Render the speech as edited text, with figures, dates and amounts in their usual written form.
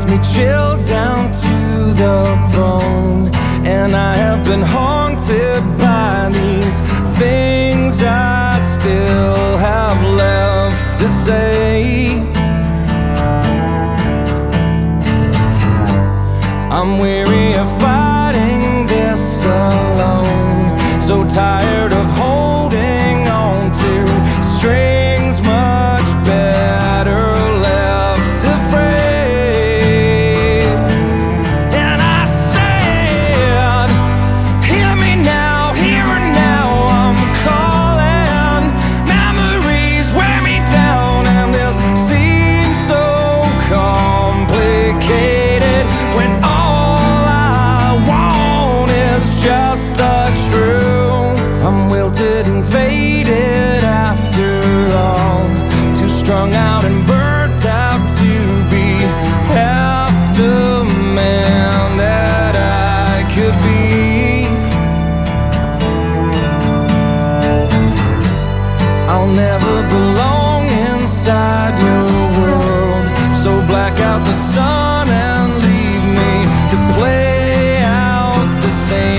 me chilled down to the bone. And I have been haunted by these things I still have left to say. I'm weary of fighting this alone, so tired of holding on to strings much better left to fray. And I said, hear me now, here and now, I'm calling. Memories wear me down, and this seems so complicated when all I want is just the truth. I'm wilted and faded after all, too strung out and burnt out to be half the man that I could be. I'll never belong inside your world, so black out the sun and leave me to play out the same